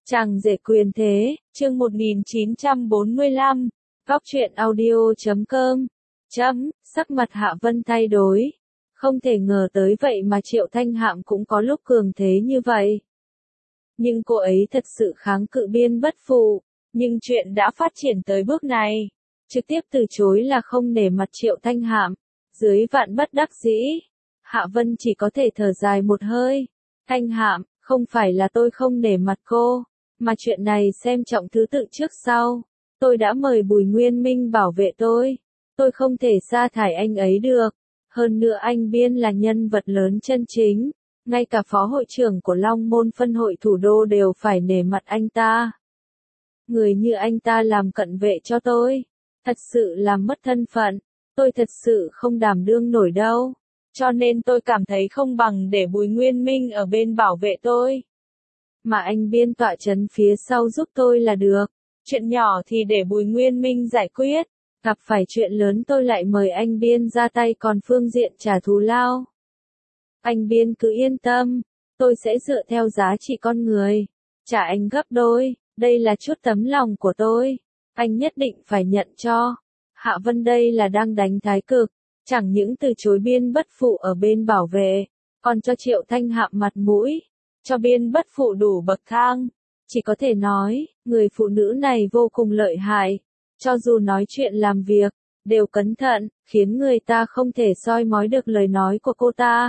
Chàng rể quyền thế, chương 1945, góc truyện audio.com. Sắc mặt Hạ Vân thay đổi. Không thể ngờ tới vậy mà Triệu Thanh Hạm cũng có lúc cường thế như vậy. Nhưng cô ấy thật sự kháng cự Biên Bất Phụ, nhưng chuyện đã phát triển tới bước này. Trực tiếp từ chối là không nể mặt Triệu Thanh Hạm. Dưới vạn bất đắc dĩ, Hạ Vân chỉ có thể thở dài một hơi. Thanh Hạm, không phải là tôi không nể mặt cô, mà chuyện này xem trọng thứ tự trước sau. Tôi đã mời Bùi Nguyên Minh bảo vệ tôi không thể sa thải anh ấy được. Hơn nữa anh Biên là nhân vật lớn chân chính, ngay cả phó hội trưởng của Long Môn phân hội thủ đô đều phải nể mặt anh ta. Người như anh ta làm cận vệ cho tôi, thật sự làm mất thân phận, tôi thật sự không đảm đương nổi đâu. Cho nên tôi cảm thấy không bằng để Bùi Nguyên Minh ở bên bảo vệ tôi, mà anh Biên tọa chấn phía sau giúp tôi là được. Chuyện nhỏ thì để Bùi Nguyên Minh giải quyết, gặp phải chuyện lớn tôi lại mời anh Biên ra tay, còn phương diện trả thù lao, anh Biên cứ yên tâm, tôi sẽ dựa theo giá trị con người, trả anh gấp đôi, đây là chút tấm lòng của tôi, anh nhất định phải nhận cho. Hạ Vân đây là đang đánh thái cực, chẳng những từ chối Biên Bất Phụ ở bên bảo vệ, còn cho Triệu Thanh Hạm mặt mũi, cho Biên Bất Phụ đủ bậc thang. Chỉ có thể nói, người phụ nữ này vô cùng lợi hại, cho dù nói chuyện làm việc, đều cẩn thận, khiến người ta không thể soi mói được lời nói của cô ta.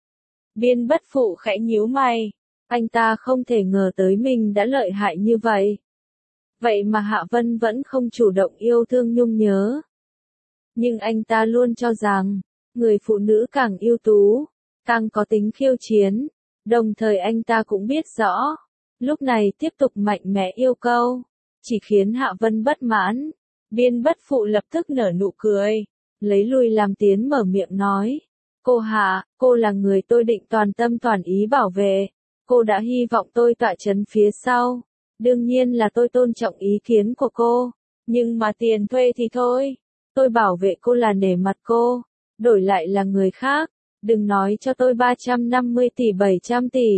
Biên Bất Phụ khẽ nhíu mày, anh ta không thể ngờ tới mình đã lợi hại như vậy. Vậy mà Hạ Vân vẫn không chủ động yêu thương nhung nhớ. Nhưng anh ta luôn cho rằng, người phụ nữ càng ưu tú, càng có tính khiêu chiến, đồng thời anh ta cũng biết rõ, lúc này tiếp tục mạnh mẽ yêu cầu, chỉ khiến Hạ Vân bất mãn. Biên Bất Phụ lập tức nở nụ cười, lấy lui làm tiến mở miệng nói. Cô Hạ, cô là người tôi định toàn tâm toàn ý bảo vệ, cô đã hy vọng tôi tọa chấn phía sau. Đương nhiên là tôi tôn trọng ý kiến của cô, nhưng mà tiền thuê thì thôi. Tôi bảo vệ cô là nể mặt cô, đổi lại là người khác, đừng nói cho tôi 350 tỷ 700 tỷ.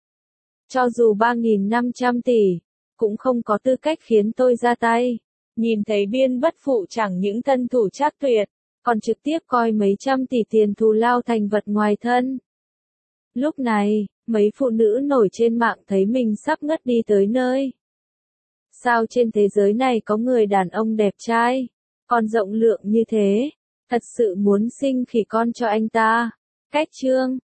Cho dù 3.500 tỷ, cũng không có tư cách khiến tôi ra tay. Nhìn thấy Biên Bất Phụ chẳng những thân thủ trác tuyệt, còn trực tiếp coi mấy trăm tỷ tiền thù lao thành vật ngoài thân. Lúc này, mấy phụ nữ nổi trên mạng thấy mình sắp ngất đi tới nơi. Sao trên thế giới này có người đàn ông đẹp trai, còn rộng lượng như thế, thật sự muốn sinh khỉ con cho anh ta. Cách chương